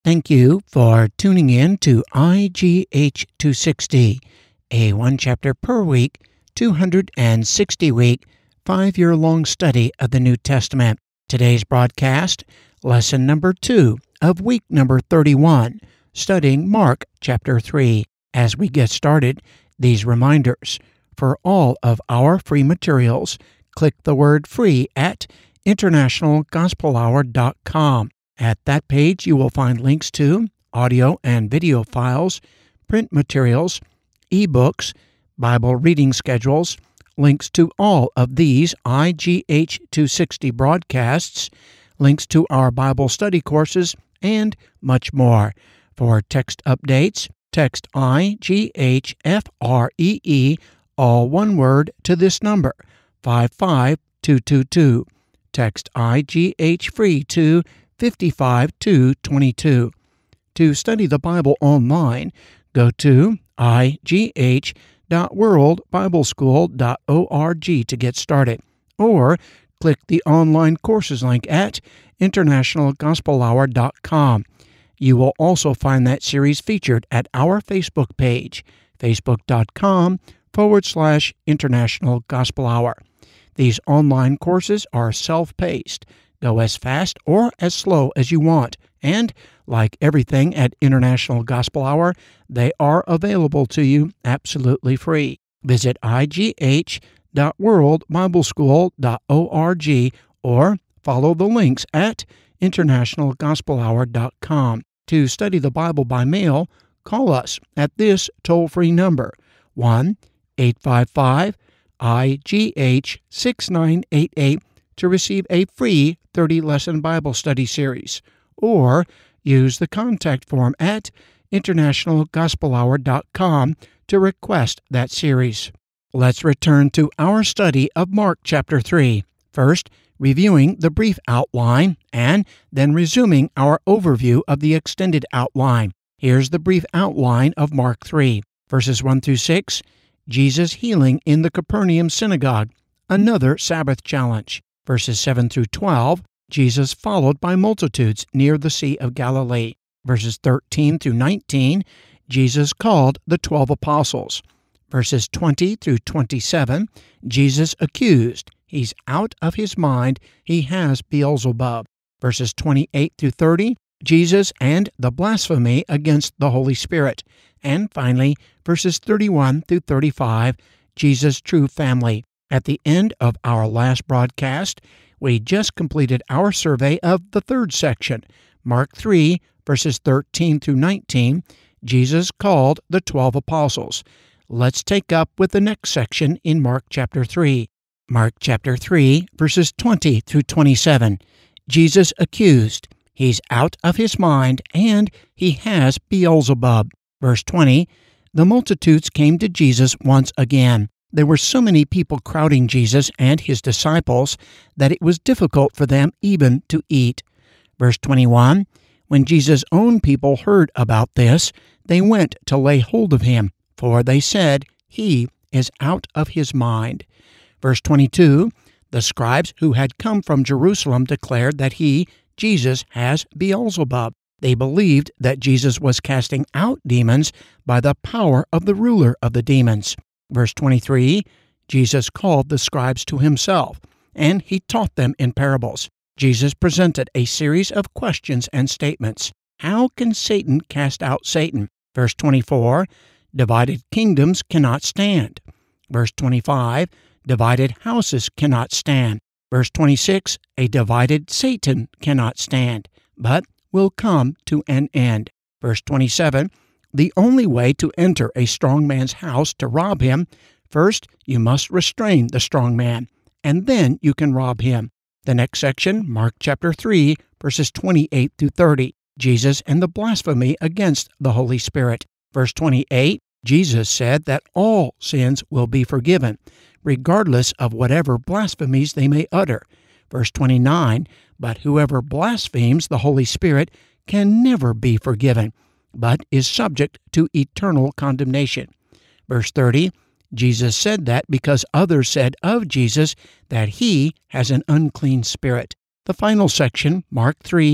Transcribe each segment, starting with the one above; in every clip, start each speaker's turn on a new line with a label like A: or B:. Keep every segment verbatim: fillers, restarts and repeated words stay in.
A: Thank you for tuning in to I G H two sixty, a one chapter per week, two hundred sixty week, five-year-long study of the New Testament. Today's broadcast, lesson number two of week number thirty-one, studying Mark chapter three. As we get started, these reminders. For all of our free materials, click the word free at international gospel hour dot com. At that page, you will find links to audio and video files, print materials, ebooks, Bible reading schedules, links to all of these I G H two sixty broadcasts, links to our Bible study courses, and much more. For text updates, text I G H F R E E, all one word, to this number, five five two two two. Text I G H free to five five two two two. To study the Bible online, go to I G H dot world bible school dot org to get started, or click the online courses link at international gospel hour dot com. You will also find that series featured at our Facebook page, facebook.com forward slash international gospel hour. These online courses are self-paced. Go as fast or as slow as you want, and like everything at International Gospel Hour, they are available to you absolutely free. Visit I G H dot world bible school dot org or follow the links at international gospel hour dot com. To study the Bible by mail, call us at this toll-free number, one eight five five I G H six nine eight eight, to receive a free thirty-lesson Bible study series, or use the contact form at international gospel hour dot com to request that series. Let's return to our study of Mark chapter three, first reviewing the brief outline and then resuming our overview of the extended outline. Here's the brief outline of Mark three, verses one through six, Jesus healing in the Capernaum synagogue, another Sabbath challenge. Verses seven through twelve, Jesus followed by multitudes near the Sea of Galilee. Verses thirteen through nineteen, Jesus called the twelve apostles. Verses twenty through twenty-seven, Jesus accused. He's out of his mind. He has Beelzebub. Verses twenty-eight through thirty, Jesus and the blasphemy against the Holy Spirit. And finally, verses thirty-one through thirty-five, Jesus' true family. At the end of our last broadcast, we just completed our survey of the third section, Mark three, verses thirteen through nineteen, Jesus called the twelve apostles. Let's take up with the next section in Mark chapter three. Mark chapter three, verses twenty through twenty-seven, Jesus accused. He's out of his mind, and he has Beelzebub. Verse twenty, the multitudes came to Jesus once again. There were so many people crowding Jesus and his disciples that it was difficult for them even to eat. Verse twenty-one, when Jesus' own people heard about this, they went to lay hold of him, for they said, he is out of his mind. Verse twenty-two, the scribes who had come from Jerusalem declared that he, Jesus, has Beelzebub. They believed that Jesus was casting out demons by the power of the ruler of the demons. Verse twenty-three, Jesus called the scribes to himself, and he taught them in parables. Jesus presented a series of questions and statements. How can Satan cast out Satan? Verse twenty-four, divided kingdoms cannot stand. Verse twenty-five, divided houses cannot stand. Verse twenty-six, a divided Satan cannot stand, but will come to an end. Verse twenty-seven, the only way to enter a strong man's house to rob him, first you must restrain the strong man, and then you can rob him. The next section, Mark chapter three, verses twenty-eight through thirty, Jesus and the blasphemy against the Holy Spirit. Verse twenty-eight, Jesus said that all sins will be forgiven, regardless of whatever blasphemies they may utter. Verse twenty-nine, but whoever blasphemes the Holy Spirit can never be forgiven, but is subject to eternal condemnation. Verse thirty, Jesus said that because others said of Jesus that he has an unclean spirit. The final section, Mark three,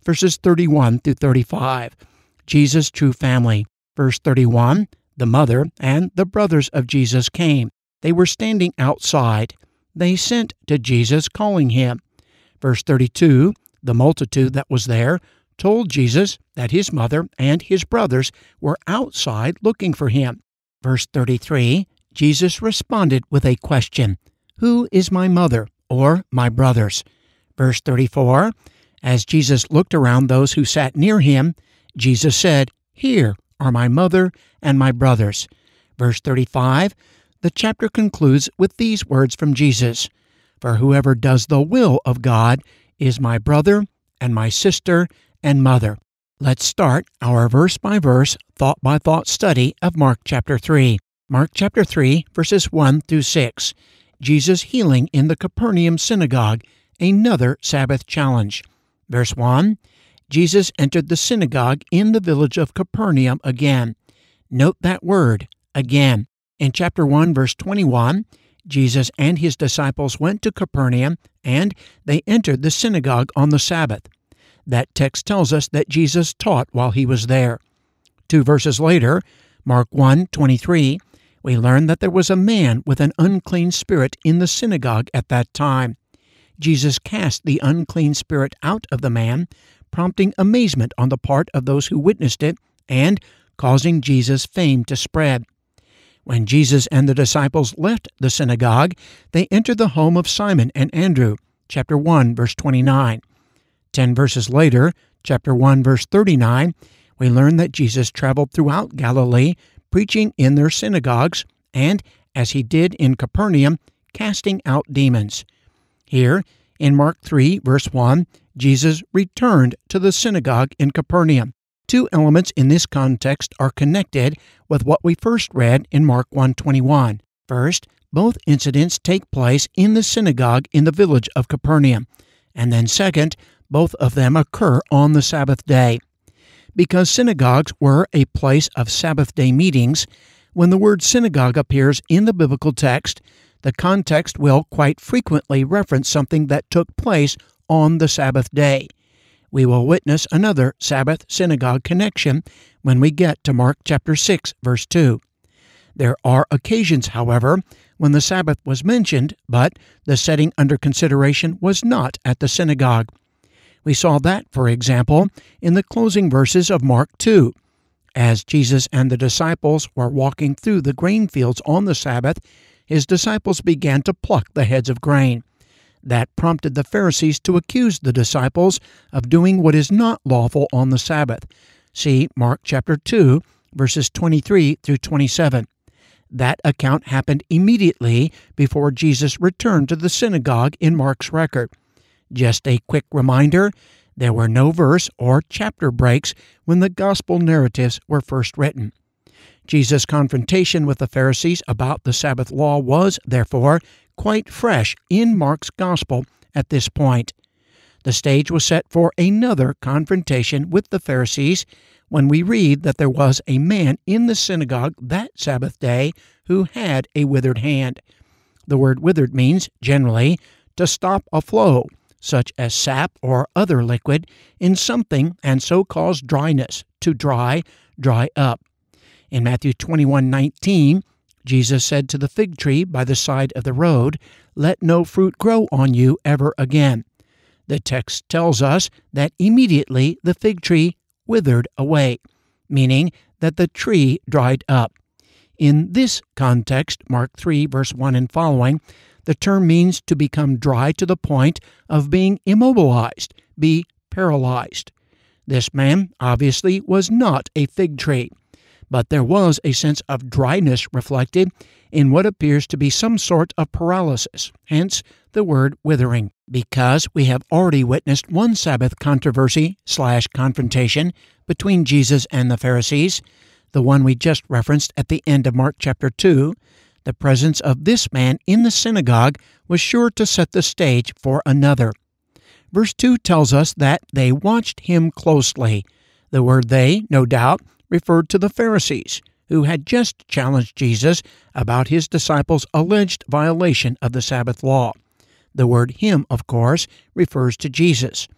A: verses thirty-one through thirty-five. Jesus' true family. Verse thirty-one, the mother and the brothers of Jesus came. They were standing outside. They sent to Jesus, calling him. Verse thirty-two, the multitude that was there told Jesus that his mother and his brothers were outside looking for him. Verse thirty-three, Jesus responded with a question, "Who is my mother or my brothers?" Verse thirty-four, as Jesus looked around those who sat near him, Jesus said, "Here are my mother and my brothers." Verse thirty-five, the chapter concludes with these words from Jesus, "For whoever does the will of God is my brother and my sister and mother." Let's start our verse-by-verse, thought-by-thought study of Mark chapter three. Mark chapter three, verses one through six. Jesus healing in the Capernaum synagogue, another Sabbath challenge. Verse one, Jesus entered the synagogue in the village of Capernaum again. Note that word, again. In chapter one, verse twenty-one, Jesus and his disciples went to Capernaum, and they entered the synagogue on the Sabbath. That text tells us that Jesus taught while he was there. Two verses later, Mark one twenty-three, we learn that there was a man with an unclean spirit in the synagogue at that time. Jesus cast the unclean spirit out of the man, prompting amazement on the part of those who witnessed it and causing Jesus' fame to spread. When Jesus and the disciples left the synagogue, they entered the home of Simon and Andrew, chapter one, verse twenty-nine. Ten verses later, chapter one, verse thirty-nine, we learn that Jesus traveled throughout Galilee, preaching in their synagogues, and, as he did in Capernaum, casting out demons. Here, in Mark three, verse one, Jesus returned to the synagogue in Capernaum. Two elements in this context are connected with what we first read in Mark one twenty-one. First, both incidents take place in the synagogue in the village of Capernaum. And then second, both of them occur on the Sabbath day. Because synagogues were a place of Sabbath day meetings, when the word synagogue appears in the biblical text, the context will quite frequently reference something that took place on the Sabbath day. We will witness another Sabbath synagogue connection when we get to Mark chapter six, verse two. There are occasions, however, when the Sabbath was mentioned, but the setting under consideration was not at the synagogue. We saw that, for example, in the closing verses of Mark two. As Jesus and the disciples were walking through the grain fields on the Sabbath, his disciples began to pluck the heads of grain. That prompted the Pharisees to accuse the disciples of doing what is not lawful on the Sabbath. See Mark chapter two, verses twenty-three through twenty-seven. That account happened immediately before Jesus returned to the synagogue in Mark's record. Just a quick reminder, there were no verse or chapter breaks when the gospel narratives were first written. Jesus' confrontation with the Pharisees about the Sabbath law was, therefore, quite fresh in Mark's gospel at this point. The stage was set for another confrontation with the Pharisees when we read that there was a man in the synagogue that Sabbath day who had a withered hand. The word withered means, generally, to stop a flow, such as sap or other liquid, in something and so cause dryness, to dry, dry up. In Matthew twenty-one nineteen, Jesus said to the fig tree by the side of the road, "Let no fruit grow on you ever again." The text tells us that immediately the fig tree withered away, meaning that the tree dried up. In this context, Mark three, verse one and following, the term means to become dry to the point of being immobilized, be paralyzed. This man obviously was not a fig tree, but there was a sense of dryness reflected in what appears to be some sort of paralysis, hence the word withering. Because we have already witnessed one Sabbath controversy slash confrontation between Jesus and the Pharisees, the one we just referenced at the end of Mark chapter two, the presence of this man in the synagogue was sure to set the stage for another. Verse two tells us that they watched him closely. The word they, no doubt, referred to the Pharisees, who had just challenged Jesus about his disciples' alleged violation of the Sabbath law. The word him, of course, refers to Jesus.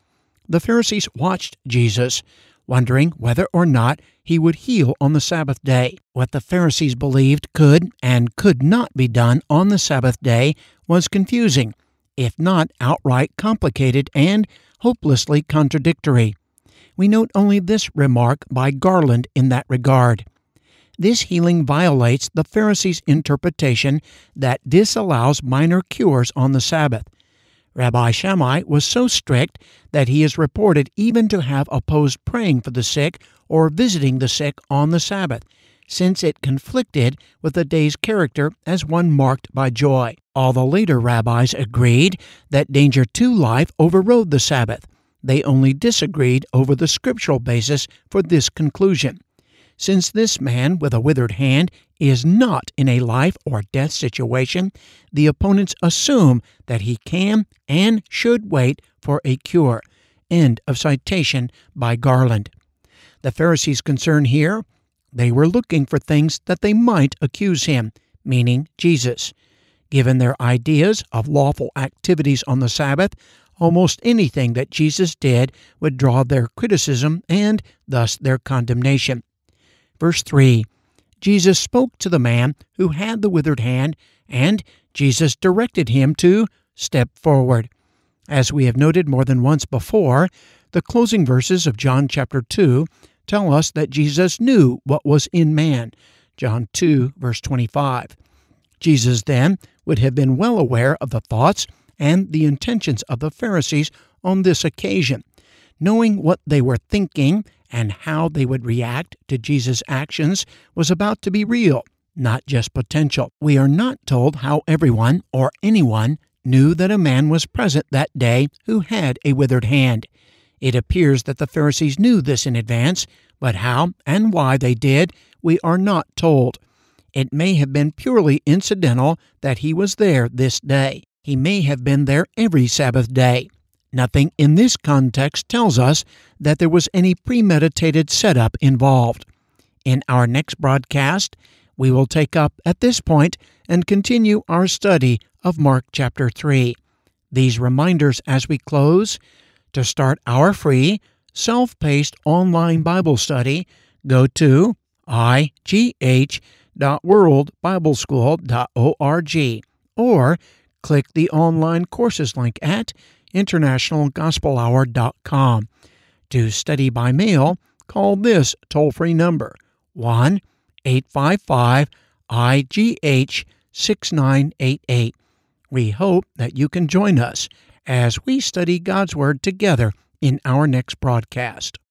A: The Pharisees watched Jesus, wondering whether or not he would heal on the Sabbath day. What the Pharisees believed could and could not be done on the Sabbath day was confusing, if not outright complicated and hopelessly contradictory. We note only this remark by Garland in that regard. This healing violates the Pharisees' interpretation that disallows minor cures on the Sabbath. Rabbi Shammai was so strict that he is reported even to have opposed praying for the sick or visiting the sick on the Sabbath, since it conflicted with the day's character as one marked by joy. All the later rabbis agreed that danger to life overrode the Sabbath. They only disagreed over the scriptural basis for this conclusion. Since this man with a withered hand is not in a life or death situation, the opponents assume that he can and should wait for a cure. End of citation by Garland. The Pharisees' concern here, they were looking for things that they might accuse him, meaning Jesus. Given their ideas of lawful activities on the Sabbath, almost anything that Jesus did would draw their criticism and thus their condemnation. Verse three, Jesus spoke to the man who had the withered hand, and Jesus directed him to step forward. As we have noted more than once before, the closing verses of John chapter two tell us that Jesus knew what was in man. John two, verse twenty-five. Jesus then would have been well aware of the thoughts and the intentions of the Pharisees on this occasion. Knowing what they were thinking and how they would react to Jesus' actions was about to be real, not just potential. We are not told how everyone or anyone knew that a man was present that day who had a withered hand. It appears that the Pharisees knew this in advance, but how and why they did, we are not told. It may have been purely incidental that he was there this day. He may have been there every Sabbath day. Nothing in this context tells us that there was any premeditated setup involved. In our next broadcast, we will take up at this point and continue our study of Mark chapter three. These reminders as we close: to start our free, self-paced online Bible study, go to i g h dot world bible school dot org or click the online courses link at international gospel hour dot com. To study by mail, call this toll-free number, one eight five five I G H six nine eight eight. We hope that you can join us as we study God's Word together in our next broadcast.